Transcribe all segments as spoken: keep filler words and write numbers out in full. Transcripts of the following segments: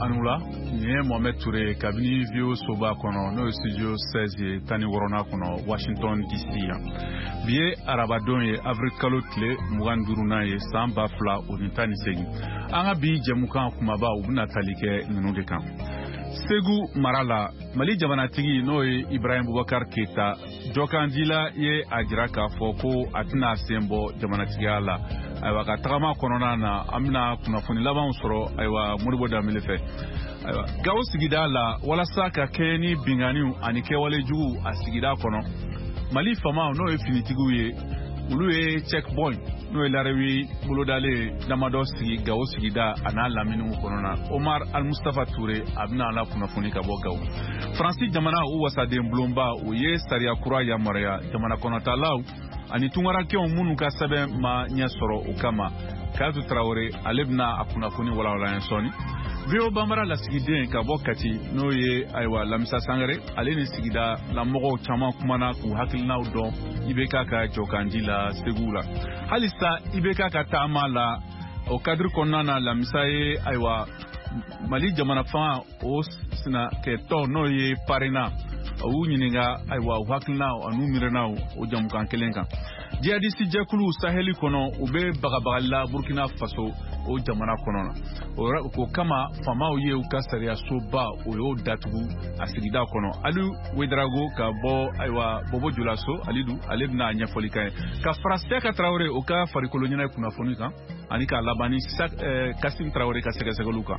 anula ni Mohamed Touré kabini vio soba kono no studio seize tani worona kono Washington D C ya biye arabadon ye avril kalotle muganduruna ye samba fla onitani segi anga bi jemukan kumaba ubuna talike nunu de kan Segu Marala Mali jamanatigi no ye Ibrahim Boubacar Keita jokandila ye ajiraka foko atina sembo jamanatigi ala aywa ka tagama konona na amna kunafuni laban soro aywa muribo damile fe aywa gawo sigida la wala saka keni bingani ani kewale jugu asigida kono Mali fama no ye finitigu ye ulu ye checkpoint no ye larewi bulodale damado sigi gawo sigida ana laminu konona Omar Al Mustafa Touré abna la kunafuni ka bo gawo Francis jamana u wasa de mblomba u ye saria kura ya maria jamana konata law ani tungara ke munu ka sabe ma nya soro ukama Kazu Traoré alebna akuna kuni wala wala ensoni Bio bambara la sigide ka bokati no ye aywa lamisa sangare aleni sigida la mogo chama kumana ku hakilna udo ibeka ka jokandila segula halista ibeka ka tamala o kadri konana lamisa ye aywa Mali jamana fa o sina ke to no ye parena o nyininga aywa hakilna anu mirena o jamkan kelenka jihadisi jakulu saheli kono ube bagabagala Burkina Faso o jamana kono ora ko kama famao ye ukasaria soba o yo datugu asigida kono alu wedrago ka bo aywa bobo julaso alidu alebna nyafolika ka fraste ka Traoré o ka farikolo nyina kuna fonika anika labani sak eh, Kasim Traoré ka sega segaluka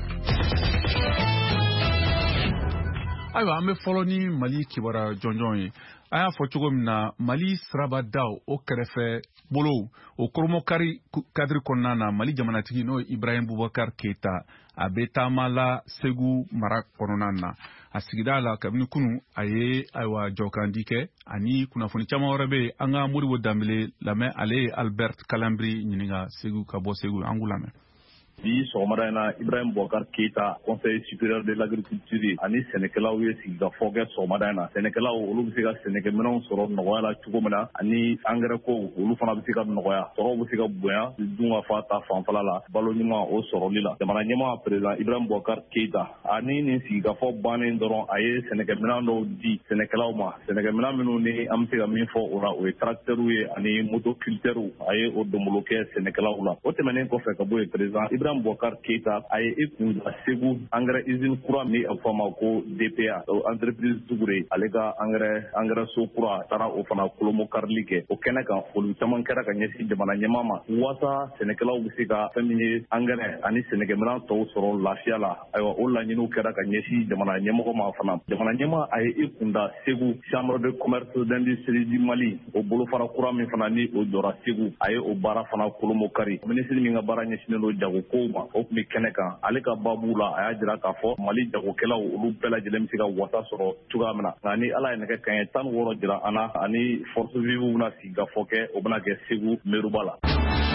aywa ame foloni Mali kibara jonjon aya fo cogo mina Mali siraba daw o kɛrɛfɛ bolo o koromokari kadiri kɔnɔna na Mali jamanatigi no Ibrahim Boubacar Keita a bɛ taama la Segu mara kɔnɔna na a sigida la kabini kunu a ye aywa jɔkandi kɛ ani kunnafoni caman wɛrɛ bɛ an ka Modibo Dambele lamɛn ale ye Albert Kalambri ɲininka Segu ka bɔ Segu an k'u lamɛn. Bi sɔgɔmada in na Ibrahim Boubacar Keita conseil supérieur de l'agriculture ani sɛnɛkɛlaw ye sigikafɔ kɛ sɔgɔmada in na sɛnɛkɛlaw olu bɛ se ka sɛnɛkɛminɛnw sɔrɔ nɔgɔya la cogo min na ani engrais ko olu fana bɛ se ka nɔgɔya sɔrɔw bɛ se ka bonya dun ka fa ta fanfɛla la balo ɲuman o sɔrɔli la jamana ɲɛmaa président Ibrahim Boubacar Keita ani nin sigikafɔ bannen dɔrɔn a ye sɛnɛkɛminɛn dɔw di sɛnɛkɛlaw ma sɛnɛkɛminɛn minnu ni an bɛ se ka min fɔ o la o ye tracteurs ye ani motoculteurs a ye o donbolo kɛ sɛnɛkɛlaw la o tɛmɛnen kɔfɛ ka bɔ yen président Ibrahim Boubacar Keita a ye i kun da Segu engrais usine kura min a fɔ ma ko D P A o entreprise Tugure ale ka engrais engrais so kura a taara o fana kolomo karili kɛ o kɛnɛ kan foli caman kɛra ka ɲɛsin jamana ɲɛmaa ma waasa sɛnɛkɛlaw bɛ se ka fɛn min ye engrais ani sɛnɛkɛminɛn tɔw sɔrɔ lafiya la ayiwa o laɲiniw kɛra ka ɲɛsin jamana ɲɛmɔgɔ ma fana jamana ɲɛmaa a ye i kun da Segu chambre de commerce d'industrie du Mali o bolofara kura min fana ni o jɔra Segu a ye o baara fana kolomo kari minisiri min ka baara ɲɛsinnen don jago kow ma o tun bɛ kɛnɛ kan ale ka baabu la a y'a jira k'a fɔ Mali jagokɛlaw olu bɛɛ lajɛlen bɛ se ka wasa sɔrɔ cogoya min na nka ni Ala ye nɛgɛ kanɲɛ tan ni wɔɔrɔ jira an na ani force vive bɛna sigikafɔ kɛ o bɛna kɛ Segu mairuba la.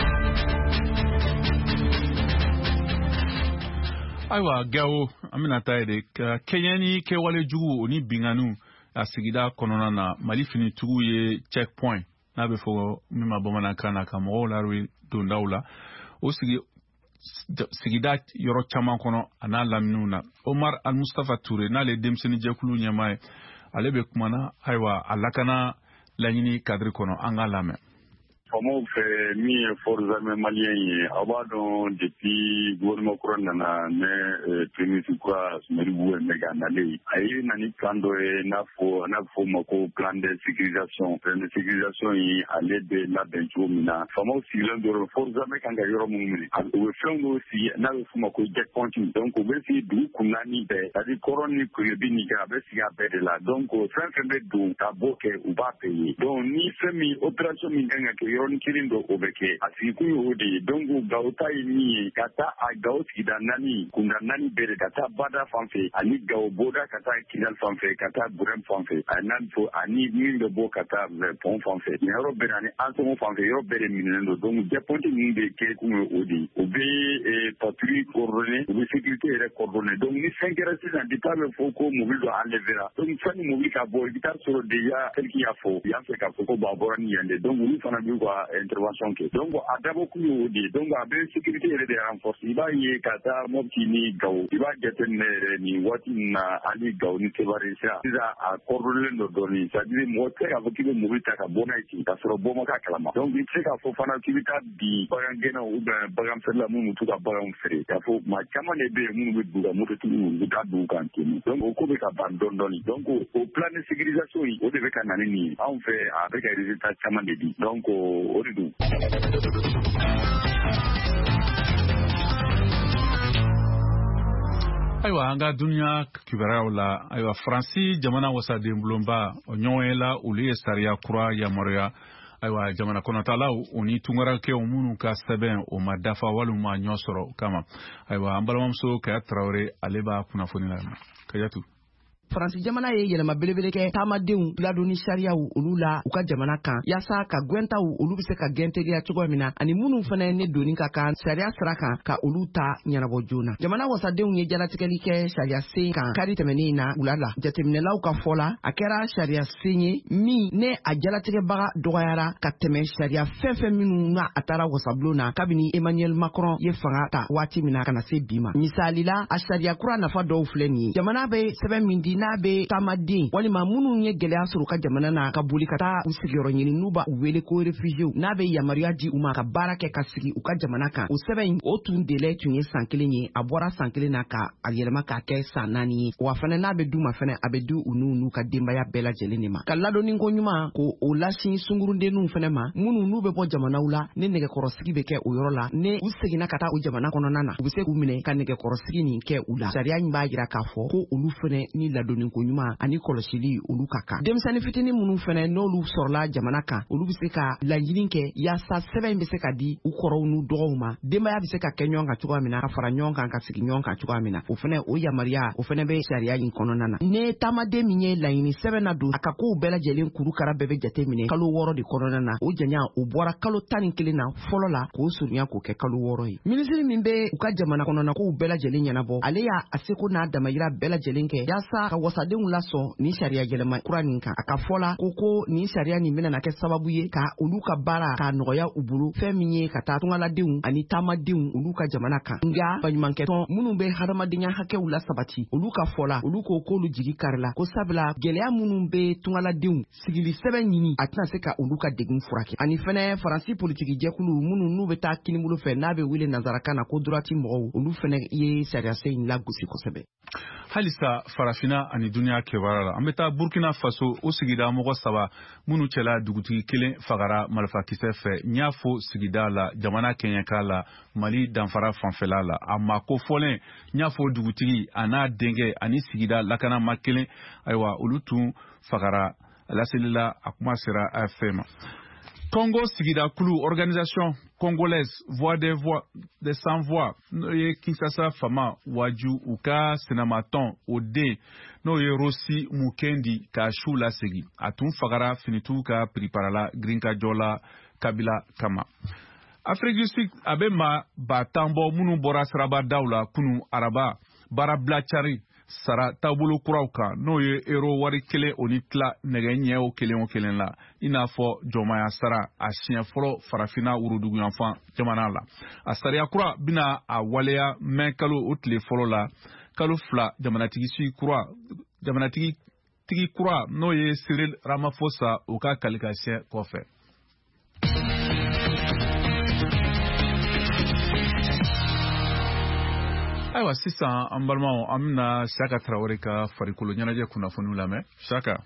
Ayiwa Gawo an bɛna taa de ka kɛɲɛ ni kɛwale jugu o ni binganiw a sigida kɔnɔna na Mali finitigiw ye checkpoint n'a bɛ fɔ min ma bamanankan na ka mɔgɔw larewe dondaw la o sigi sigida yɔrɔ caman kɔnɔ a n'a laminiw na Omar Al Mustafa Touré n'ale denmisɛnnin jɛkulu ɲɛmaa ye ale bɛ kumana ayiwa a lakana laɲini kadiri kɔnɔ an k'a lamɛn. Faamaw fɛ min ye forces armées malien ye a b'a dɔn depuis gouvernement kura nana ne premier kura Modibo Mɛga nalen a ye na ni plan dɔ ye n'a fɔ n'a bɛ fɔ o ma ko plan de sécurisation plan de sécurisation ye ale bɛ labɛn cogo min na faamaw sigilen dɔrɔn forces armées kan ka yɔrɔ minnu minɛ u bɛ fɛn dɔw sigi n'a bɛ fɔ o ma ko checkpoint donc u bɛ sigi dugu kun naani bɛɛ c'est à dire kɔrɔ ni kuyebi ni kɛ a bɛ sigi a bɛɛ de la donc fɛn fɛn bɛ don ka bɔ kɛ u b'a payer donc ni fɛn min opération min kan ka kɛ yɔrɔnin kelen dɔ o bɛ kɛ a sigikun ye o de ye donc Gawo ta ye min ye ka taa a Gawo sigida naani kunda naani bɛɛ de ka taa Bada fan fɛ ani Gawo Boda ka taa Kidal fan fɛ ka taa Burem fan fɛ a naani fɔ ani min bɛ bɔ ka taa Pont fan fɛ nin yɔrɔ bɛɛ ani Ansongo fan fɛ yɔrɔ bɛɛ de minɛnen don donc checkpoint ninnu bɛ kɛ kun ye o de ye o bɛ patrouille coordonner u bɛ sécurité yɛrɛ coordonner donc ni fɛn kɛra sisan départ bɛ fɔ ko mobile dɔ enlevera donc fɛn ni mobile ka bɔ i bɛ taa sɔrɔ déjà tel qu'il y'a fɔ yan fɛ k'a fɔ ko bon a bɔra ni yan de donc olu fana bɛ ka intervention kɛ donc a dabɔ kun y'o de donc a bɛ sécurité yɛrɛ de renforcer i b'a ye ka taa Mopti ni Gawo i b'a jateminɛ yɛrɛ ni waati min na ani Gawo ni Sevare sira sisan a kɔrɔdonlen dɔ dɔɔnin c'est-à-dire mɔgɔ tɛ k'a fɔ k'i bɛ mobili ta ka bɔ n'a ye ten k'a sɔrɔ bɔ ma k'a kalama donc i tɛ se k'a fɔ fana k'i bɛ taa bi bagan gɛnnaw ou bien bagan feerela minnu t'u ka baganw feere k'a fɔ maa caman de bɛ yen minnu bɛ d'u ka mototigiw u bɛ taa d'u kan ten donc o ko bɛ ka ban dɔɔnin dɔɔnin donc o plan de sécurisation in o de bɛ ka na ni nin ye anw fɛ a bɛ ka résultat caman de di donc o de don. Ayiwa an ka duniya kibaruyaw la ayiwa Faransi jamana wasaden bulonba o ɲɔgɔn la olu ye sariya kura yamaruya ayiwa jamana kɔnɔtalaw o ni tungarakɛw minnu ka sɛbɛn o ma dafa walima ɲɔ sɔrɔ kama ayiwa an balimamuso Kaya Tarawele ale b'a kunnafoni la Kayatu. Faransi jamana ye yɛlɛma belebele kɛ taamadenw ladonni sariyaw olu la u ka jamana kan yaasa ka gwɛntaw olu bɛ se ka gɛnteliya cogo min na ani minnu fana ne donni ka kan sariya sira kan ka olu ta ɲɛnabɔ joona. Jamana wasadenw ye jalatigɛli kɛ sariya sen kan kari tɛmɛnen na wula la jateminɛlaw ka fɔ la a kɛra sariya sen ye min ne a jalatigɛbaga dɔgɔyara ka tɛmɛ sariya fɛn fɛn minnu na a taara wasabulon na kabini Emmanuel Macron ye fanga ta waati min na kana se bi ma. Misali la a sariya kura nafa dɔw filɛ nin ye jamana bɛ sɛbɛn min di n'a bɛ taamaden walima minnu ye gɛlɛya sɔrɔ ka jamana na ka boli ka taa u sigiyɔrɔ ɲini n'u b'a wele ko réfugiés n'a bɛ yamaruya di u ma ka baara kɛ ka sigi u ka jamana kan o sɛbɛn o tun délai tun ye san kelen ye a bɔra san kelen na ka a yɛlɛma k'a kɛ san naani ye wa fana n'a bɛ d'u ma fana a bɛ di u n'u n'u ka denbaya bɛɛ lajɛlen de ma ka ladonni ko ɲuman ko o lasin sungurudenninw fana ma minnu n'u bɛ bɔ jamanaw la ne nɛgɛkɔrɔsigi bɛ kɛ o yɔrɔ la ne u seginna ka taa u jamana kɔnɔna na u bɛ se k'u minɛ ka nɛgɛkɔrɔsigi nin kɛ u la sariya in b'a jira k'a fɔ ko olu fana ni ladonni ko ɲuman ani kɔlɔsili olu ka kan denmisɛnnin fitinin minnu fana n'olu sɔrɔla jamana kan olu bɛ se ka laɲini kɛ yaasa sɛbɛn in bɛ se ka di u kɔrɔw n'u dɔgɔw ma denbaya bɛ se ka kɛ ɲɔgɔn kan cogoya min na ka fara ɲɔgɔn kan ka sigi ɲɔgɔn kan cogoya min na o fana o yamaruya o fana bɛ sariya in kɔnɔna na ne taamaden min ye laɲini sɛbɛn na don a ka kow bɛɛ lajɛlen kurukara bɛɛ bɛ jate minɛ kalo wɔɔrɔ de kɔnɔna na o janya o bɔra kalo tan ni kelen na fɔlɔ la k'o surunya k'o kɛ kalo wɔɔrɔ ye minisiri min bɛ u ka jamana kɔnɔna kow bɛɛ lajɛlen ɲɛnabɔ ale y'a a seko n'a damayira bɛɛ lajɛlen kɛ yaasa ka wasadenw lasɔn ni sariya yɛlɛma kura nin kan a ka fɔ la ko ko nin sariya nin bɛna kɛ sababu ye ka olu ka baara k'a nɔgɔya u bolo fɛn min ye ka taa tungaladenw ani taamadenw olu ka jamana kan nka baɲumankɛtɔn minnu bɛ hadamadenya hakɛw la sabati olu ka fɔ la olu ko k'olu jigi kari la ko sabula gɛlɛya minnu bɛ tungaladenw sigili sɛbɛn ɲini a tɛna se ka olu ka degun furakɛ ani fɛnɛ Faransi politiki jɛkulu minnu n'u bɛ taa kinibolo fɛ n'a bɛ wele nanzarakan na ko droiti mɔgɔw olu fɛnɛ ye sariya sen in lagosi kosɛbɛ. Halisa farafina ani duniya kebara la an bɛ taa Burkina Faso o sigida mɔgɔ saba minnu cɛla dugutigi kelen fagara malifakisɛ fɛ n y'a fɔ sigida la jamana kɛɲɛka la Mali danfara fanfɛla la a ma ko fɔlen n y'a fɔ dugutigi a n'a denkɛ ani sigida lakanama kelen ayiwa olu tun fagara laselila a kuma sera A F P ma. Congo sigida kulu organisation congolaise voix des voix des sans voix n'o ye Kinshasa fama waju u ka senamaton o den n'o ye Rossi Mukendi ka su lasegi a tun fagara finitu ka piriparala Grinka Jola Kabila kama. Afrique du Sud a bɛ maa ba tan bɔ minnu bɔra siraba daw la kunu araba baarabila cari sara taabolo kuraw kan n'o ye euro wari kelen o ni tila nɛgɛ ɲɛw kelen o kelen la i n'a fɔ jɔnmaya sara a siɲɛ fɔlɔ farafina wuruduguyanfan jamana la a sariya kura bɛna a waleya mɛn kalo o tile fɔlɔ la kalo fila jamanatigi si kura jamanatigi tigi kura n'o ye Cyril Ramaphosa o ka kalikasiyɛ kɔfɛ. Ayiwa sisan an balimaw an bɛna Saka Tarawele ka farikolo ɲɛnajɛ kunnafoniw lamɛn Saka.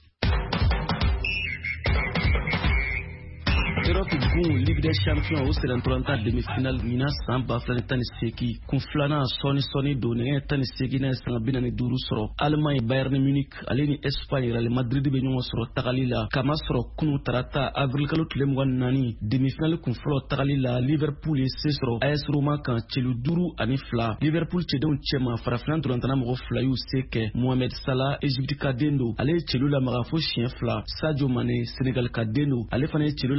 Europe gun Ligue des Champions o selentoranta demi-finale ɲina san ba fila ni tan ni seegin kun filanan sɔni sɔni don nɛgɛ tan ni seegin n'a ye sanga bi naani ni duuru sɔrɔ Allemagne Bayern Munich ale ni Espagne Real Madrid bɛ ɲɔgɔn sɔrɔ tagali la kama sɔrɔ kunu tarata avril kalo tile mugan ni naani demi-finale kun fɔlɔ tagali la Liverpool ye se sɔrɔ A S Roma kan celu duuru ani fila Liverpool cɛdenw cɛma farafina ntolantana mɔgɔ fila y'u se kɛ Mohamed Salah Egypte ka den don ale ye celu lamaga fo siɲɛ fila Sadio Mane Senegal ka den don ale fana ye celu lamaga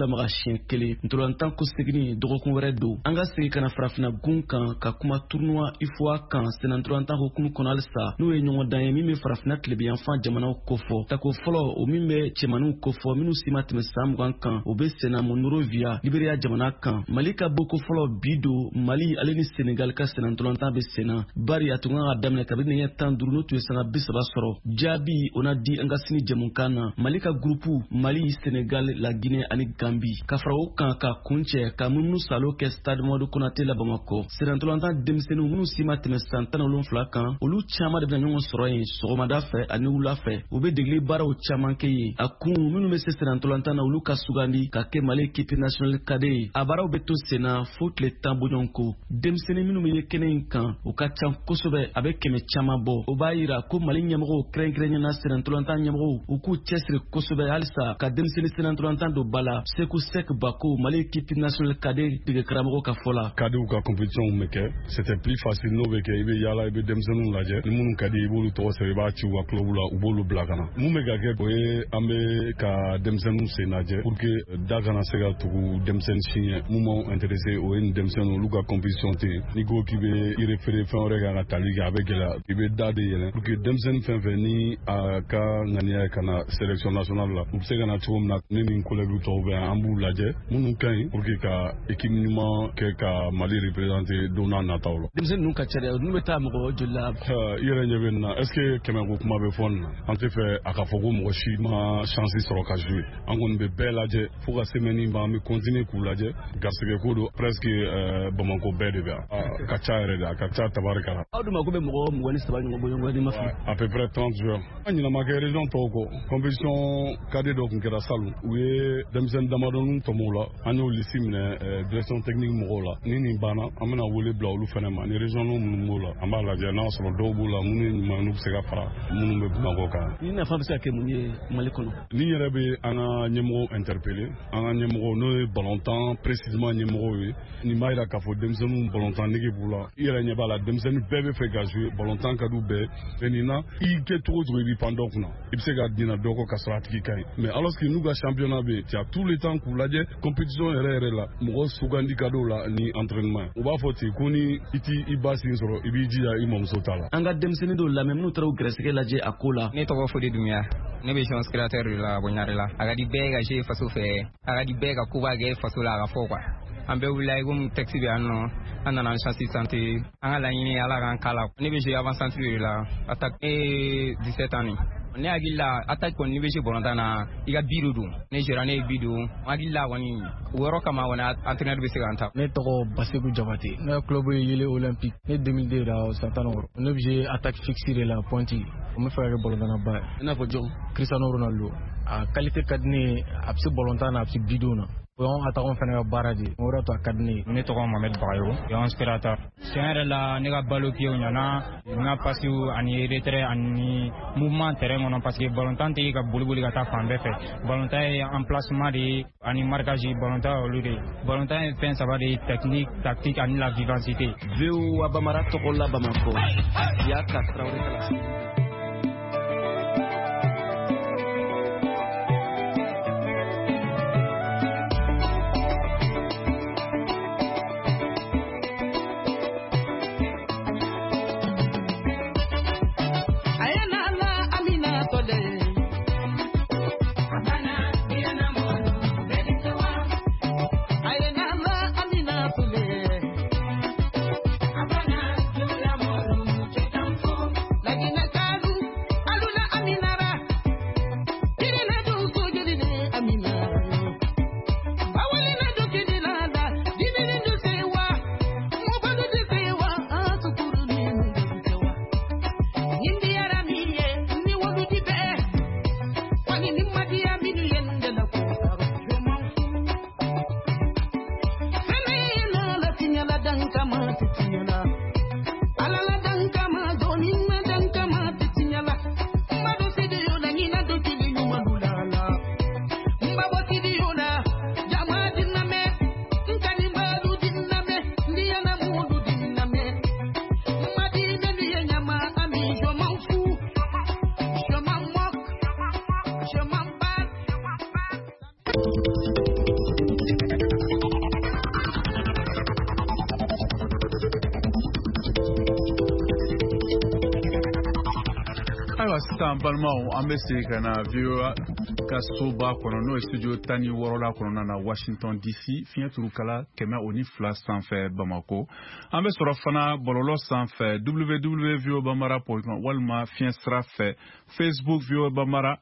siɲɛ kelen ntolantan ko segini dɔgɔkun wɛrɛ don an ka segi kana farafina gun kan ka kuma tournoi I F O A kan senna ntolantan hokumu kɔnɔ halisa n'o ye ɲɔgɔn dan ye min bɛ farafina tilebiyanfan jamanaw kofɔ tako fɔlɔ o min bɛ cɛmaniw kofɔ minnu si ma tɛmɛ san mugan kan o bɛ senna Monrovia Liberiya jamana kan Mali ka boko fɔlɔ bi don Mali ale ni Senegal ka senna ntolantan bɛ senna bari a tun kan ka daminɛ kabini ɲɛ tan duuru n'o tun ye sanga bi saba sɔrɔ jaabi o na di an ka sini jɛmukan na Mali ka gurupu Mali Senegal la Guinée ani Gambie ka fara o kan ka kuncɛ ka munumunu salo kɛ stade Madu Konate la Bamako senna ntolantan denmisɛnninw minnu si ma tɛmɛ san tan ni wolonwula kan olu caman de bɛna ɲɔgɔn sɔrɔ yen sɔgɔmada fɛ ani wula fɛ u bɛ degeli baaraw caman kɛ yen a kun minnu bɛ se senna ntolantan na olu ka sugandi ka kɛ Mali équipe nationale cadet ye a baaraw bɛ to senna fo tile tan bɔɲɔgɔn ko denmisɛnnin minnu bɛ ye kɛnɛ in kan u ka ca kosɛbɛ a bɛ kɛmɛ caman bɔ o b'a yira ko Mali ɲɛmɔgɔw kɛrɛnkɛrɛnnena senna ntolantan ɲɛmɔgɔw u k'u cɛsiri kosɛbɛ halisa ka denmisɛnnin senna ntolantan don ba la Seku Sek Bako Mali équipe nationale cadet dege karamɔgɔ ka fɔ la cadeau ka compétition bɛ kɛ c'était plus facile n'o bɛ kɛ i bɛ yaala i bɛ denmisɛnninw lajɛ ni minnu ka di i b'olu tɔgɔ sɛbɛn i b'a ci u ka club la u b'olu bila ka na mun bɛ ka kɛ o ye an bɛ ka denmisɛnninw sen lajɛ pour que da kana se ka tugu denmisɛnnin si ɲɛ mun m'anw intéressé o ye nin denmisɛnninw olu ka compétition tɛ yen n'i ko k'i bɛ i référé fɛn wɛrɛ kan ka tali kɛ a bɛ gɛlɛya i bɛ da de yɛlɛ pour que denmisɛnnin fɛn fɛn ni a ka ŋaniya ye ka na sélection nationale la u bɛ se ka na cogo min na ne ni n collègue tɔw bɛ yan an b'u lajɛ minnu ka ɲi pour que ka équipe ɲuman kɛ ka Mali représenter don n'a nataw la. denmisɛnnin ninnu ka ca dɛ n'u bɛ taa mɔgɔ joli la. i yɛrɛ ɲɛ bɛ nin na est ce que kɛmɛ ko kuma bɛ fɔ nin na an tɛ fɛ a ka fɔ ko mɔgɔ si ma chance sɔrɔ ka jouer an kɔni bɛ bɛɛ lajɛ fo ka semaine ban an bɛ continuer k'u lajɛ garisɛgɛ ko don presque Bamako bɛɛ de bɛ yan ka ca yɛrɛ de a ka ca tabarikala. aw dun ma ko bɛ mɔgɔ mugan ni saba ɲɔgɔn bɔ ɲɔgɔn ni ma fili. à peu près trente joueurs. an ɲinama kɛ région tɔw kɔ compétition cadet dɔ tun kɛra Salon u ye denmisɛnnin damadɔnin tɔmɔ la an y'o lisi minɛ direction technique mɔgɔw la ni nin banna an bɛna wele bila olu fana ma ni région minnu b'o la an b'a lajɛ n'a sɔrɔ dɔw b'o la minnu ye ɲuman n'u bɛ se ka fara minnu bɛ Bamakɔ kan. ni nafa bɛ se ka kɛ mun ye Mali kɔnɔ. ni yɛrɛ bɛ an ka ɲɛmɔgɔw interpeller an ka ɲɛmɔgɔw n'o ye ballontan précisément ɲɛmɔgɔw ye nin b'a yira k'a fɔ denmisɛnninw ballontan nege b'u la i yɛrɛ ɲɛ b'a la denmisɛnnin bɛɛ bɛ fɛ ka jouer ballontan ka d'u bɛɛ mais nin na i kɛ cogo o cogo i b'i pan dɔ kunna i bɛ se ka dina dɔ kɔ ka sɔrɔ a tigi ka ɲi mais alors que n'u ka championnat bɛ yen tu as tout le temps k'u lajɛ compétition yɛrɛ yɛrɛ la mɔgɔ sugandi ka d'o la ni entraînement u b'a fɔ ten ko ni i t'i i ba sin sɔrɔ i b'i jija i mɔmuso ta la. an ka denmisɛnnin dɔw lamɛn minnu taara u gɛrɛsɛgɛ lajɛ a ko la. ne tɔgɔ Fode Dumiya ne bɛ jeune secrétaire de la Boɲare la a ka di bɛɛ ka jouer faso fɛ a ka di bɛɛ ka ko b'a kɛ faso la a ka fɔ quoi an bɛɛ wulila i komi texte bɛ yan nɔ an nana chance santé an ka laɲini ala k'an kala ne bɛ jouer avant centre de la attaque e dix-sept ans ne hakili la attaque kɔni ni bɛ jouer ballontan na i ka bi don ne jouera ne ye bi don hakili la kɔni o yɔrɔ kama kɔni entraîneur bɛ se k'an ta. ne tɔgɔ Baseku Jabate ne club ye Yele Olympique ne deux mille deux la san tan ni wɔɔrɔ ne bɛ jouer attaque fixe de la pointe o bɛ fɛ ka kɛ ballontan ba ye. i n'a fɔ jɔn. Cristiano Ronaldo a qualité ka di ne ye a bɛ se ballontan na a bɛ se bidon na. o y'anw attaquant fana ka baara de ye o yɔrɔ to a ka di ne ye. ne tɔgɔ Mohamed Bagayogo y'anw inspirateur. tiɲɛ yɛrɛ la ne ka balo pieds ɲana n ka pasiw ani retrait ani mouvement terrain kɔnɔ parce que ballontan tɛ ka boli boli ka taa fan bɛɛ fɛ ballontan ye emplacement de ye ani marquage ballontan ye olu de ye ballontan ye fɛn saba de ye technique tactique ani la vivacité. V O A Bamara tɔgɔ la Bamako y'a ka Traoré kalansen. Like in a ayiwa sisan balimaw an bɛ segin ka na V O A ka soba kɔnɔ n'o ye studio tan ni wɔɔrɔ la kɔnɔna na Washington D C fiɲɛ turukala kɛmɛ o ni fila sanfɛ Bamako an bɛ sɔrɔ fana bɔlɔlɔ sanfɛ w w w point v o bambara point com walima fiɲɛ sira fɛ Facebook V O A Bambara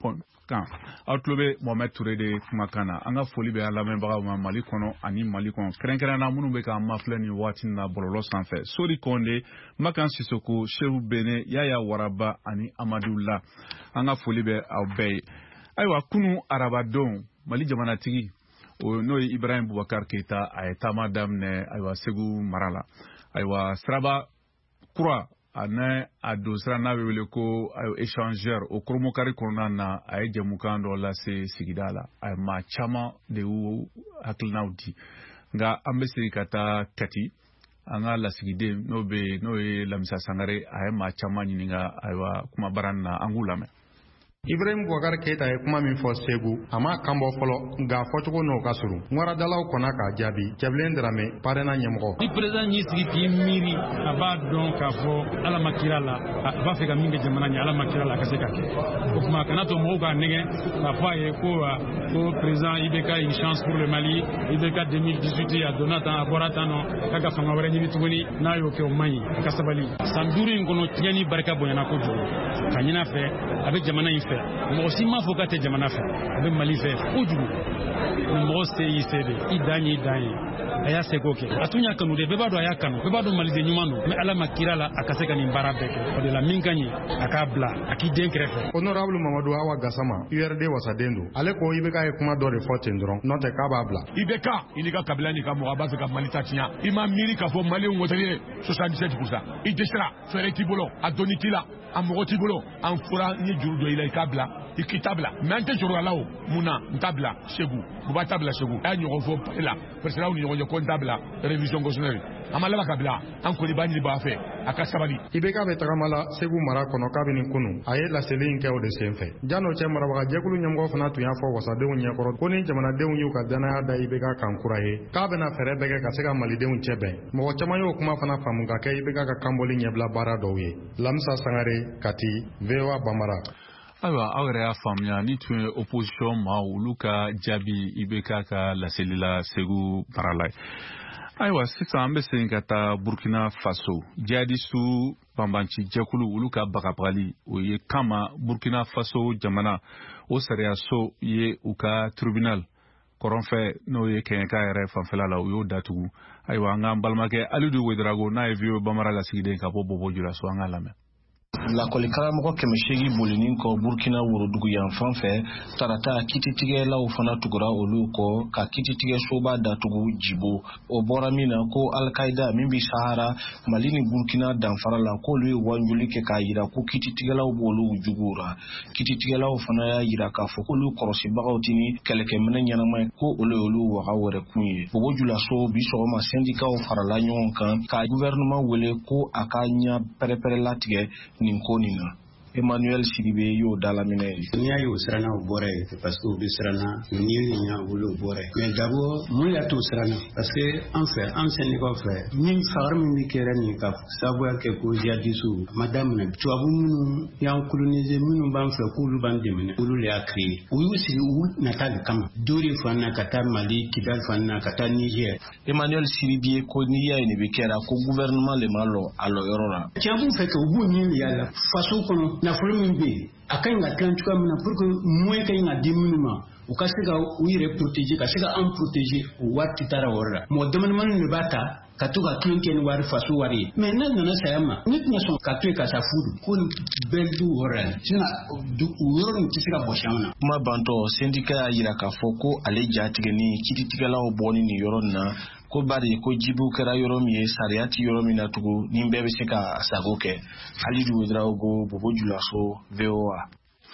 kan aw tulo bɛ Mohamed Ture de kumakan na an ka foli bɛ an lamɛnbagaw ma Mali kɔnɔ ani Mali kɔnɔ kɛrɛnkɛrɛnnenya minnu bɛ k'an mafilɛ nin waati na bɔlɔlɔ sanfɛ Sori Konde Makan Sisoko Shehu Bene Yaya Waraba ani Amadu La an ka foli bɛ aw bɛɛ ye ayiwa kunu arabadon Mali jamanatigi o n'o ye Ibrahim Boubacar Keita a ye taama daminɛ ayiwa Segu mara la ayiwa siraba kura ana a don sira n'a bɛ wele ko échangeur o koromokari kɔnɔna na a ye jɛmukan dɔ lase sigida la a ye maa caman de y'u hakilinaw di nka an bɛ segin ka taa Kati an ka lasigiden n'o bɛ n'o ye Lamisa Sangare a ye maa caman ɲininka ayiwa kumabara na an k'u lamɛn. Ibrahim Boubacar Keita ye kuma min fɔ Segu a ma kanbɔ fɔlɔ nka fɔcogo n'o ka surun ŋwaradalaw kɔnna k'a jaabi Jablen Dramé parena ɲɛmɔgɔ ni président y'i sigi k'i miiri a b'a dɔn k'a fɔ Ala ma kira la a b'a fɛ ka min kɛ jamana ɲɛ Ala ma kira la a ka se ka kɛ o kuma kana to mɔgɔw k'a nɛgɛ k'a fɔ a ye ko ko président I B K une chance pour le Mali I B K deux mille dix-huit a donna tan a bɔra tan nɔ k'a ka fanga wɛrɛ ɲini tuguni n'a y'o kɛ o man ɲi a ka sabali san duuru in kɔnɔ tiɲɛni barika bonyana kojugu ka ɲin'a fɛ a bɛ jamana in fɛ mɔgɔ si m'a fɔ k'a tɛ jamana fɛ a bɛ Mali fɛ kojugu ni mɔgɔ se y'i se de i dan ye i dan ye a y'a se k'o kɛ a tun y'a kanu de bɛɛ b'a dɔn a y'a kanu bɛɛ b'a dɔn maliden ɲuman don mais Ala ma kira la a ka se ka nin baara bɛɛ kɛ o de la min ka ɲi a k'a bila a k'i den kɛrɛfɛ. Honorable Mamadou Awa Gassama U R D wasaden don ale ko I B K ye kuma dɔ de fɔ ten dɔrɔn n'o tɛ k'a b'a bila. I B K i ni ka kabila ni ka mɔgɔ b'a fɛ ka Mali ta tiɲɛ i ma miiri k'a fɔ Maliɲɛnw woteli ye soixante-dix-sept pour cent i dɛsɛra fɛɛrɛ t'i bolo a dɔnni t'i la a mɔgɔ t'i bolo an fɔra n ye juru dɔ i la i k'a bila i k'i ta bila mais an tɛ juru la o mun na n t'a bila Segu Buba t'a bila Segu a ye ɲɔgɔn fɔ pale la président ni ɲɔgɔn cɛ ko n t'a bila révision constitutionnelle an ma laban ka bila an kɔni b'a ɲini b'a fɛ a ka sabali. I B K bɛ tagama la Segu mara kɔnɔ kabini kunu a ye laseli in kɛ o de senfɛ jan'o cɛ marabagajɛkulu ɲɛmɔgɔ fana tun y'a fɔ wasadenw ɲɛkɔrɔ ko ni jamanadenw y'u ka danaya da I B K kan kura ye k'a bɛna fɛɛrɛ bɛɛ kɛ ka se ka malidenw cɛ bɛn mɔgɔ caman y'o kuma fana faamu ka kɛ I B K ka kanbɔli ɲɛbila baara dɔw ye. Lamisa Sangare Kati V O A Bambara. ayiwa aw yɛrɛ y'a faamuya ni tun ye opposition ma olu ka jaabi I B K ka laseli la Segu mara la ayiwa sisan an bɛ segin ka taa Burkina Faso jihadistu banbanci jɛkulu olu ka bagabagali o ye kama Burkina Faso jamana o sariyaso ye u ka tribunal kɔrɔnfɛ n'o ye kɛɲɛka yɛrɛ fanfɛla la u y'o datugu ayiwa an k'an balimakɛ Alidu Wederago n'a ye V O A Bambara lasigiden ka bɔ Bobo Julaso an k'a lamɛn. Lakɔli karamɔgɔ kɛmɛ seegin bolinin kɔ Burkina worodugu yan fan fɛ tarata kititigɛlaw fana tugura olu kɔ ka kititigɛ soba datugu Jibo o bɔra min na ko Al-Qaida min bi Sahara Mali ni Burkina danfara la k'olu ye wanjuli kɛ k'a yira ko kititigɛlaw b'olu jugura kititigɛlaw fana y'a yira k'a fɔ k'olu kɔrɔsibagaw tɛ ni kɛlɛkɛminɛ ɲɛnama ye ko olu ye olu waga wɛrɛ kun ye Bobo Julaso bi sɔgɔma sɛndikaw farala ɲɔgɔn kan ka gouvernement wele ko a ka ɲa pɛrɛpɛrɛ latigɛ nin ko nin na Emmanuel Sidibe y'o dalaminɛ ye. N'i y'a ye o siranna o bɔra ye c'est parce que o bɛ siranna ni nin y'a wolo o bɔra ye mais d'abord mun y'a to siranna parce que an fɛ an sɛnɛgaw fɛ min fagari min bɛ kɛra nin ka sababuya kɛ ko jihadistu a ma daminɛ tubabu minnu y'an coloniser minnu b'an fɛ k'olu b'an dɛmɛ olu de y'a créé u y'u sigi u nata de kama Dori fan na ka taa Mali Kidal fan na ka taa Niger. Emmanuel Sidibe ko n'i y'a ye nin bɛ kɛra ko gouvernement le ma lɔ a lɔ yɔrɔ la. Tiɲɛ b'u fɛ kɛ u b'u ɲɛ yala faso kɔnɔ nafolo min bɛ yen a ka ɲi ka dilan cogoya min na pour que moyen ka ɲi ka di minnu ma u ka se ka u yɛrɛ protéger ka se ka an protéger o waati taara o yɔrɔ la mɔgɔ damadamanin de b'a ta ka to ka tulon kɛ ni wari faso wari ye mais n'a nana saya ma ne tɛna sɔn ka to yen ka sa fudu ko bɛɛ du o yɔrɔ la sinon o yɔrɔ nin tɛ se ka bɔsi an na. Kuma bantɔ syndicat y'a yira k'a fɔ ko ale jatigɛ ni kititigɛlaw bɔ ni nin yɔrɔ nin na ko bari ko Jibo kɛra yɔrɔ min ye sariya ti yɔrɔ min na tugun ni bɛɛ bɛ se ka sago kɛ. Alidu Wederago Bobo Julaso V O A.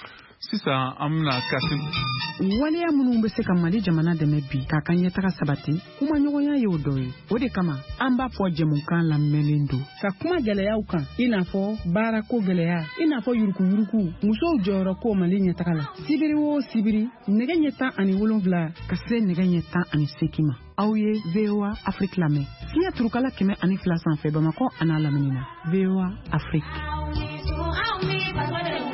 sisan an bɛna kasi waleya minnu bɛ se ka Mali jamana dɛmɛ bi k'a ka ɲɛtaga sabati kuma ɲɔgɔnya ye o dɔ ye o de kama an b'a fɔ jɛmukan lamɛnlen don ka kuma gɛlɛyaw kan i n'a fɔ baarako gɛlɛya i n'a fɔ yurukuyuruku musow jɔyɔrɔ ko Mali ɲɛtaga la sibiri o sibiri nɛgɛ ɲɛ tan ani wolonwula ka se nɛgɛ ɲɛ tan ani seegin ma aw ye V O A Afrique lamɛn fiɲɛ turukala kɛmɛ ani fila sanfɛ Bamakɔ a n'a lamini na V O A Afrique.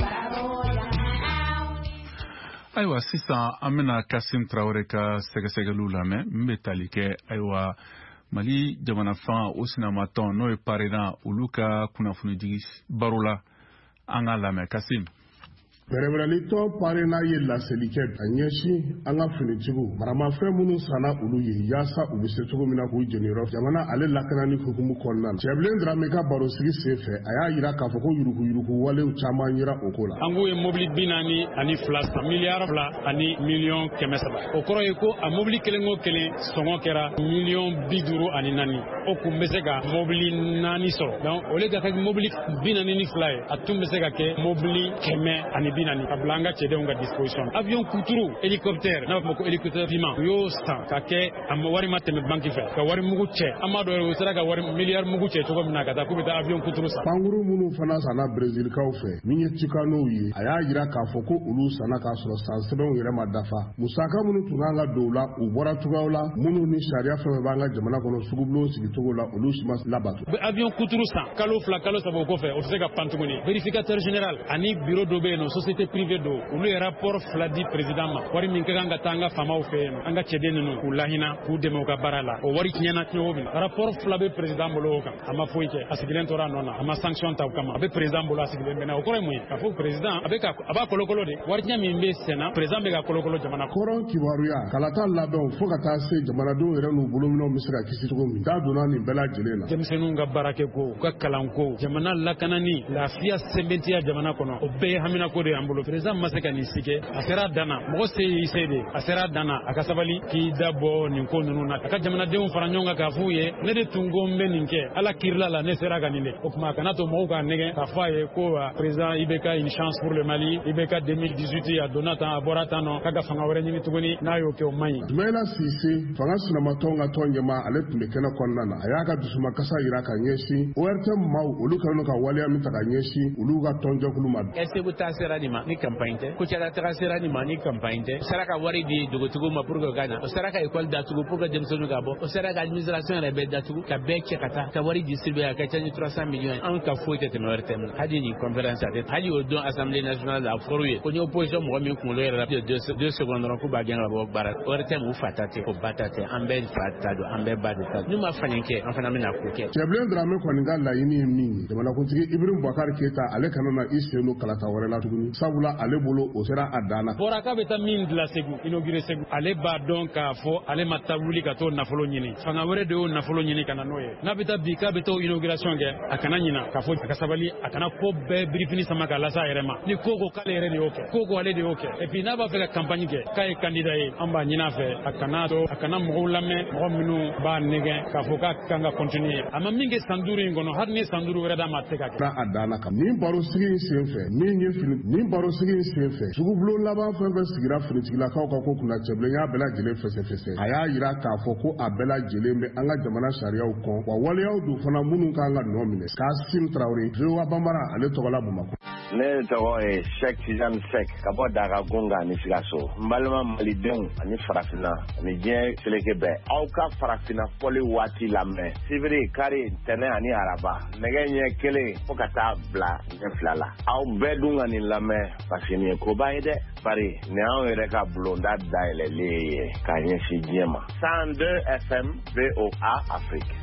Ayiwa sisan an bɛna Kasim Traoré ka sɛgɛsɛgɛliw lamɛn min bɛ tali kɛ ayiwa Mali jamana fan o sinamatɔn n'o ye parena olu ka kunnafonidigi baro la an ka lamɛn Kasim. Bɛrɛbɛrɛlitɔ parena ye laseli kɛ a ɲɛsin an ka finitigiw maramafɛn minnu sanna olu ye yaasa u bɛ se cogo min na k'u jeniyɔrɔ jamana ale lakanani hukumu kɔnɔna na. Cɛbilen Dramé ka barosigi senfɛ a y'a yira k'a fɔ ko yuruguyurugu walew caman yera o ko la. An ko ye mobili bi naani ani fila san miliyari fila ani miliyɔn kɛmɛ saba. O kɔrɔ ye ko a mobili kelen o kelen sɔngɔ kɛra miliyɔn bi duuru ani naani. O kun bɛ se ka mobili naani sɔrɔ. Donc o le ka kɛ mobili bi naani ni fila ye a tun bɛ se ka kɛ mobili kɛmɛ ani binani ka bila an ka cɛdenw ka disposition. Avion kuturu hélicoptère n'a fɔ ko hélicoptère piment u y'o san ka kɛ a wari ma tɛmɛ banque fɛ ka wari mugu cɛ an b'a dɔn o sera ka wari miliyari mugu cɛ cogo min na ka taa k'u bɛ taa avion kuturu san. Pankuru minnu fana sanna Brésilkaw fɛ min ye Tikanow ye a y'a yira k'a fɔ ko olu sanna k'a sɔrɔ san sɛbɛnw yɛrɛ ma dafa. Musaka minnu tun kan ka don u la u bɔra cogoyaw la minnu ni sariya fɛn fɛn b'an ka jamana kɔnɔ sugubulon sigi cogo la olu si ma labato. U bɛ avion kuturu san kalo fila kalo saba o kɔfɛ o tɛ se ka pan tuguni. Vérificateur général ani bureau dɔ bɛ yen nɔ société privé do olu ye rapport fila di président ma wari min ka kan ka taa an ka faamaw fɛ yen an ka cɛden ninnu k'u lahina k'u dɛmɛ u ka baara la o wari tiɲɛna tiɲɛ o min rapport fila bɛ président bolo o kan a ma foyi kɛ a sigilen tora a nɔ na a ma sanction ta o kama a bɛ président bolo a sigilen bɛ na o kɔrɔ ye mun ye k'a fɔ président a bɛ ka a b'a kolokolo de wari tiɲɛ min bɛ senna président bɛ ka kolokolo jamana. Kɔrɔn kibaruya kalata labɛnw fo ka taa se jamanadenw yɛrɛ n'u bolominɛw bɛ se ka kisi cogo min da donna nin bɛɛ lajɛlen na. Denmisɛnninw ka baarakɛ ko u ka kalan ko jamana lakanani lafiya sɛbɛntiya jamana kɔnɔ o bɛɛ ye hamina ko de y'an bolo président ma se ka nin sigi a sera dana mɔgɔ se y'i se de a sera dana a ka sabali k'i da bɔ nin ko ninnu na a ka jamanadenw fara ɲɔgɔn kan k'a f'u ye ne de tun ko n bɛ nin kɛ ala kirila la ne sera ka nin de o tuma a kana to mɔgɔw k'a nɛgɛ k'a fɔ a ye ko président I B K une chance pour le Mali I B K deux mille dix-huit a donna tan a bɔra tan nɔ k'a ka fanga wɛrɛ ɲini tuguni n'a y'o kɛ o man ɲi. Ismaila Cissé fanga sinamatɔn ka tɔn ɲɛmaa ale tun bɛ kɛnɛ kɔnɔna na a y'a ka dusumakasa yira ka ɲɛsin O R T M maaw olu kɛlen don ka waleya min ta ka ɲɛsin olu ka tɔnjɛkulu ma. Segu taa sera nin ma ni campagne tɛ Kucala taga sera nin ma ni campagne tɛ o sera ka wari di dogotigiw ma pour que ka na o sera ka école datugu pour que denmisɛnninw ka bɔ o sera ka administration yɛrɛ bɛɛ datugu ka bɛɛ cɛ ka taa ka wari distribuer a ka ca ni trois cents millions an ka foyi tɛ tɛmɛ O R T M hali ni conférence a tɛ hali o don assemblée nationale la a fɔr'u ye ko ni opposition mɔgɔ min kunkolo yɛrɛ la deux secondes dɔrɔn k'u b'a gɛn ka bɔ baara O R T M u fa ta tɛ o ba ta tɛ an bɛɛ fa ta don an bɛɛ ba de ta n'u ma fani kɛ an fana bɛna ko kɛ. Cɛbilen Dramé kɔni ka laɲini ye min ye jamanakuntigi Ibrahim Boubacar Keita ale kana na i sen don kalata wɛrɛ la tuguni sabula ale bolo o sera a dan na. Bɔra k'a bɛ taa min dilan Segu inauguré Segu ale b'a dɔn k'a fɔ ale ma taa wuli ka t'o nafolo ɲini fanga wɛrɛ de y'o nafolo ɲini ka na n'o ye n'a bɛ taa bi k'a bɛ t'o inauguration kɛ a kana ɲina k'a fɔ a ka sabali a kana ko bɛɛ birifini sama k'a lase a yɛrɛ ma ni ko ko k'ale yɛrɛ de y'o kɛ ko ko ale de y'o kɛ et puis n'a b'a fɛ ka campagne kɛ k'a ye candidat ye an b'a ɲini a fɛ a kana to a kana mɔgɔw lamɛn mɔgɔ minnu b'a nɛgɛn k'a fɔ k'a kan ka continuer a ma min kɛ san duuru in kɔnɔ hali ni san duuru wɛrɛ d'a ma a tɛ ka kɛ. a dan na kan nin barosigi in senfɛ min ye fini nin barosigi in senfɛ sugubulon laban fɛn fɛn sigira finitigilakaw ka ko kunna cɛbilen y'a bɛɛ lajɛlen fɛsɛfɛsɛ a y'a yira k'a fɔ ko a bɛɛ lajɛlen bɛ an ka jamana sariyaw kɔn wa waleyaw dun fana minnu kan ka nɔ minɛ Kasim Traoré V O A Banbara ale tɔgɔla Bamakɔ. Ne tɔgɔ ye Sek Tijani Sek ka bɔ Dagagunga ani Sikaso n balima malidenw ani farafinna ani diɲɛ seleke bɛɛ aw ka farafinna fɔli waati lamɛn sibiri kari tɛnɛ ani araba nɛgɛ ɲɛ kelen fo ka taa bila ɲɛ fila la aw bɛɛ dun ka nin lamɛn parce que nin ye koba ye dɛ bari nin anw yɛrɛ ka bulonda dayɛlɛlen ye k'a ɲɛsin diɲɛ ma cent deux F M V O A Afrique.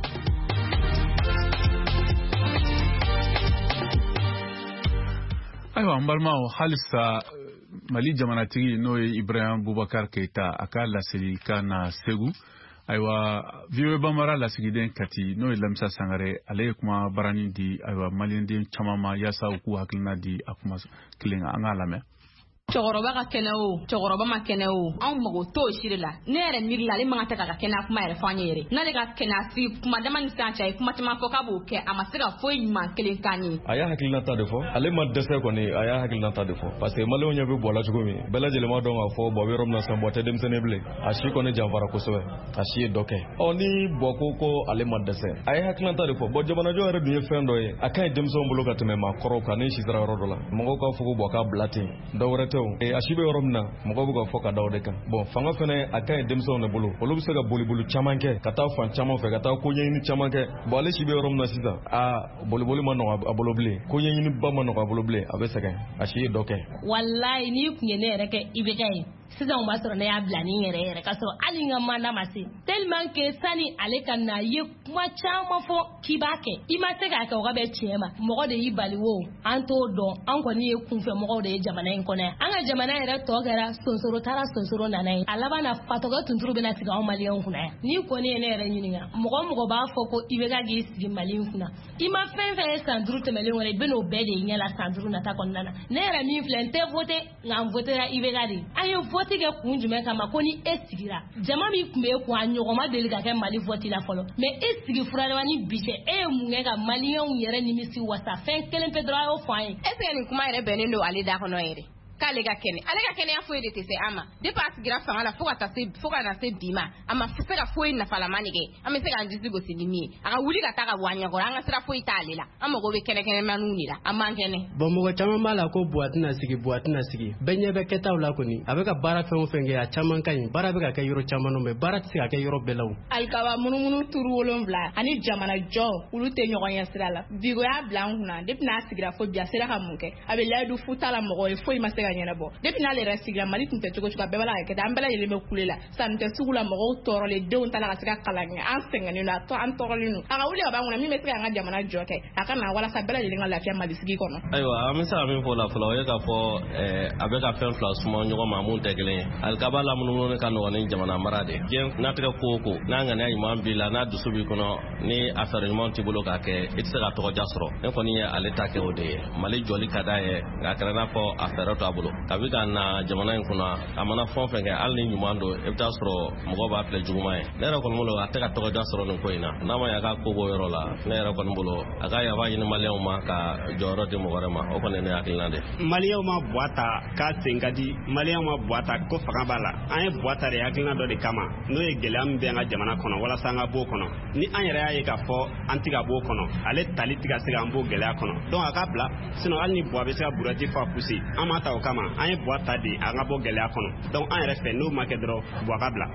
Ayiwa an balimaw halisa Mali jamanatigi n'o ye Ibrahim Boubacar Keita a ka laseli ka na Segu ayiwa V O A Banbara lasigiden Kati n'o ye Lamisa Sangare ale ye kuma barani di ayiwa maliyɛnden caman ma yaasa u k'u hakilina di a kuma kelen an k'a lamɛn. Cɛkɔrɔba ka kɛnɛ o cɛkɔrɔba ma kɛnɛ o anw mago t'o si de la ne yɛrɛ miiri la ale man ka tɛ ka kɛnɛ kuma yɛrɛ fɔ an ye yɛrɛ n'ale ka kɛnɛ sigi kuma dama ni sisan cɛ ye kuma caman fɔ k'a b'o kɛ a ma se ka foyi ɲuman kelen k'an ye. A y'a hakilinata de fɔ ale ma dɛsɛ kɔni a y'a hakilinata de fɔ parce que maliyɛnw ɲɛ bɛ bɔ la cogo min bɛɛ lajɛlen ma dɔn k'a fɔ bɔ yɔrɔ min na sisan bɔ tɛ denmisɛnnin bilen a si kɔni janfara kosɛbɛ a si ye dɔ kɛ ɔ ni bɔ ko ko ale ma dɛsɛ a ye hakilinata de fɔ bɔn jamanajɔ yɛrɛ dun ye fɛn dɔ ye a ka ɲi denmisɛnw bolo ka tɛmɛ maakɔrɔw kan ni si sera yɔrɔ dɔ la mɔgɔw k'a fɔ ko bɔ k'a bila ten dɔwɛrɛ tɛ denmisɛnw e a si bɛ yɔrɔ min na mɔgɔw bɛ ka fɔ ka da o de kan bon fanga fɛnɛ a ka ɲi denmisɛnw de bolo olu bɛ se ka boliboli caman kɛ ka taa fan caman fɛ ka taa ko ɲɛɲini caman kɛ bon ale si bɛ yɔrɔ min na sisan a boliboli ma nɔgɔ a bolo bilen ko ɲɛɲini ba ma nɔgɔ a bolo bilen a bɛ sɛgɛn a si ye dɔ kɛ wallahi ni kun ye ne yɛrɛ kɛ I B K ye sisan o b'a sɔrɔ ne y'a bila ni yɛrɛ yɛrɛ ka sɔrɔ hali n ka manda ma se tellement que sani ale ka na ye kuma caman fɔ k'i b'a kɛ I ma se k'a kɛ o ka bɛ tiɲɛ ma mɔgɔ de y'i bali wo an t'o dɔn an kɔni ye kunfɛ mɔgɔw de ye jamana in kɔnɔ yan an ka jamana yɛrɛ tɔ kɛra sonsoro taara sonsoro nana ye a laban na fatɔkɛ tunturu bɛna sigi anw maliyɛnw kunna yan ni kɔni ye ne yɛrɛ ɲininka mɔgɔ mɔgɔ b'a fɔ ko I B K k'i sigi Mali in kunna I ma fɛn fɛn ye san duuru tɛmɛlen kɔnɔ I bɛna o bɛɛ de ɲɛ la san duuru nata kɔnɔna na ne yɛrɛ min filɛ n tɛ voté nka n votera I B K de an ye voté kɛ kun jumɛn kama ko ni e sigira jama min kun bɛ kun a ɲɔgɔn ma deli ka kɛ Mali voté la fɔlɔ mais e sigi furadama ni bi cɛ e ye mun kɛ ka maliyɛnw yɛrɛ nimisi wasa fɛn kelen pe dɔrɔn a y'o fɔ an ye est ce que nin kuma yɛrɛ bɛnnen don ale da kɔnɔ yɛrɛ k'ale ka kɛnɛ ale ka kɛnɛya foyi de tɛ se an ma depuis a sigira fanga la fo ka taa se fo ka na se bi ma a ma se ka foyi nafalama de kɛ an bɛ se k'an disi gosi ni min ye a ka wuli ka taa ka bɔ an ɲɛkɔrɔ an ka sira foyi t'ale la an mago bɛ kɛnɛkɛnɛmaniw de la an b'an kɛnɛ bon mɔgɔ caman b'a la ko Buwa tɛna sigi Buwa tɛna sigi bɛɛ ɲɛ bɛ kɛtaw la kɔni a bɛ ka baara fɛn o fɛn kɛ a caman ka ɲi baara bɛ ka kɛ yɔrɔ caman na mais baara tɛ se ka kɛ yɔrɔ bɛɛ la o alikaba munumunu turu wolonwula ani jamana jɔ olu tɛ ɲɔgɔn ɲɛ sira la bigo y'a bila an kunna depuis n'a sigira fo bi a sera ka mun kɛ a bɛ layidu futa la mɔgɔ ye foyi ma se ka ɲɛnabɔ depuis n'ale yɛrɛ sigira Mali tun tɛ cogo cogo a bɛɛ b'a la ka kɛ an bɛɛ lajɛlen bɛ kule la sanni tɛ sugu la mɔgɔw tɔɔrɔlen denw ta la ka se ka kalan kɛ an sɛgɛnnen don a tɔ an tɔɔrɔlen don a ka wuli ka b'an kunna min bɛ se k'an ka jamana jɔ kɛ a ka na walasa bɛɛ lajɛlen ka lafiya Mali sigi kɔnɔ ayiwa an bɛ se ka min fɔ o la fɔlɔ o ye k'a fɔ a bɛ ka fɛn fila suma ɲɔgɔn ma mun tɛ kelen ye alikaba lamunumunu ka nɔgɔn ni jamana mara de diɲɛ n'atigɛ ko o ko n'a ŋaniya ɲuman b'i la n'a dusu b'i kɔnɔ ni a fɛɛrɛ ɲuman t'i bolo k'a kɛ i tɛ se ka tɔgɔja sɔrɔ ne kɔni ye ale ta kɛ o de ye Mali jɔli ka d'a ye nka a kɛra n'a fɔ a fɛɛrɛ to a bolo kabi ka na jamana in kɔnɔ a mana fɛn fɛn kɛ hali ni ɲuman don i bɛ taa sɔrɔ mɔgɔ b'a filɛ juguman ye ne yɛrɛ kɔni bolo a tɛ ka tɔgɔja sɔrɔ nin ko in na n'a ma ya ka ko bɔ yɔrɔ la ne yɛrɛ kɔni bolo a ka yafa ɲini maliyɛnw ma ka jɔyɔrɔ di mɔgɔ wɛrɛ ma o kɔni ye ne hakilina de maliyɛnw ma Buwa ta k'a sen ka di maliyɛnw ma Buwa ta ko fanga b'a la an ye Buwa ta de hakilina dɔ de kama n'o ye gɛlɛya min bɛ an ka jamana kɔnɔ walasa an ka bɔ o kɔnɔ ni an yɛrɛ y'a ye k'a fɔ an tɛ ka bɔ o kɔnɔ ale tali tɛ ka se k'an bɔ gɛlɛya kɔnɔ donc a ka bila sinon hali ni Buwa bɛ se ka burɛti fa poussé an m'a ta o kama an ye Buwa ta de an ka bɔ gɛlɛya kɔnɔ donc an yɛrɛ fɛ n'o ma kɛ dɔrɔn Buwa ka bila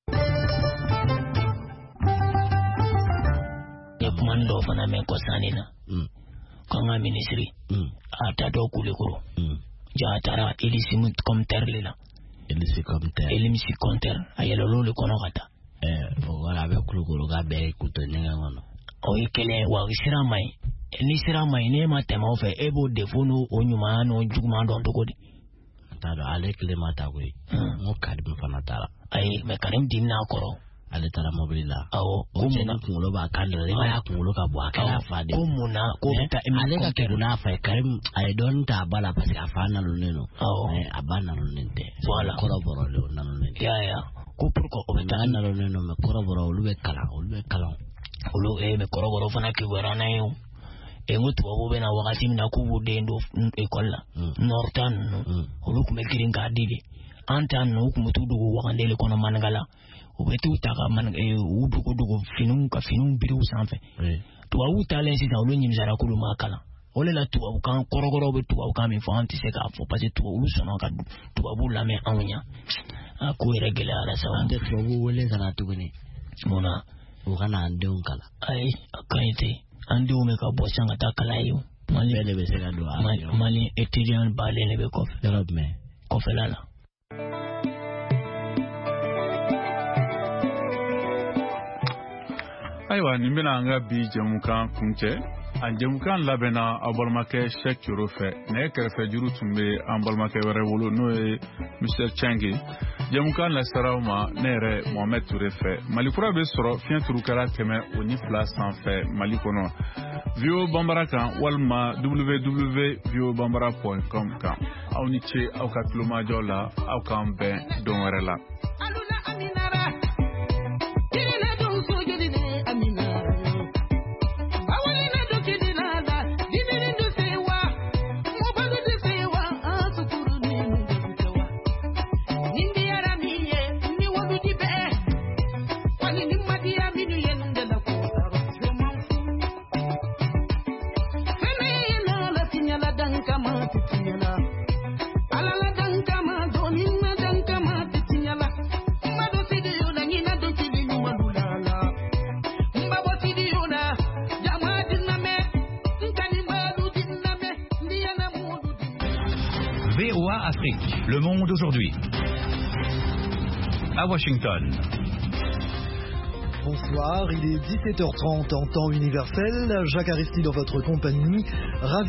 ye kuma dɔw fana mɛn kɔsanni na k'an ka minisiri a ta dɔw kulekoro ja a taara Elisi comtere le la Elisi comtere Elisi comtere a yɛlɛl'o le kɔnɔ ka taa o wala a bɛ kulekoro k'a bɛɛ kuto ɲɛgɛn kɔnɔ o ye kelen wa sira ma ɲi ni sira ma ɲi n'e ma tɛmɛ o fɛ e b'o defo n'o ɲuman n'o juguman dɔn cogo di t'a dɔn ale kelen ma ta koyi n ko Karimu fana taara ayi mais Karimu dimina a kɔrɔ ale taara mobili la awɔ o cɛnin kunkolo b'a kan de la i b'a y'a kunkolo ka bɔ a kɛra a fa de ko mun na ko ale ka kɛlɛ n'a fa ye Karimu a ye dɔɔnin ta a ba la parce que a fa nanunnen don mais a ba nanunnen tɛ kɔrɔbɔrɔ de o nanunnen tɛ ya ya ko pourquoi o bɛ taa nanunnen don mais kɔrɔbɔrɔ olu bɛ kalan olu bɛ kalan olu eh mais kɔrɔbɔrɔ fana kibaruya n'a ye o e ngo tubabu bɛ na wagati min na k'u b'u den don école la Nɔrita ninnu olu tun bɛ girin k'a di de an ta ninnu u tun bɛ t'u dogo Wagandele kɔnɔ Maniga la u bɛ t'u ta ka u dogo dogo finiw ka finiw biriw sanfɛ tubabuw taalen sisan olu ɲimisara k'olu ma kalan o de la tubabukan kɔrɔkɔrɔw bɛ tubabukan min fɔ an tɛ se k'a fɔ parce que tubabuw sɔnna ka tubabuw lamɛn anw ɲɛ a ko yɛrɛ gɛlɛyara sa an tɛ tubabuw wele ka na tuguni mun na u ka na an denw kalan ayi a ka ɲi ten an denw bɛ ka bɔ san ka taa kalan ye o Mali bɛɛ de bɛ se ka don a Mali Mali étudiant baalen de bɛ kɔfɛ yɔrɔ jumɛn kɔfɛla la ayiwa nin bɛna an ka bi jɛmukan kuncɛ a jɛmukan labɛnna a balimakɛ Sɛk Coro fɛ nɛgɛ kɛrɛfɛ juru tun bɛ an balimakɛ wɛrɛ bolo n'o ye Mister Cɛnge jɛmukan lasaraw ma ne yɛrɛ Mohamed Ture fɛ Mali kura bɛ sɔrɔ fiɲɛ turukɛla kɛmɛ o ni fila sanfɛ Mali kɔnɔ V O Banbara kan walima w w w point v o banbara point com kan aw ni ce aw ka tulomajɔ la aw k'an bɛn don wɛrɛ la. Alala dan V O A Afrique, Le Monde aujourd'hui. À Washington. Bonsoir, il est dix-sept heures trente en temps universel. Jacques Aristide dans votre compagnie. Ravi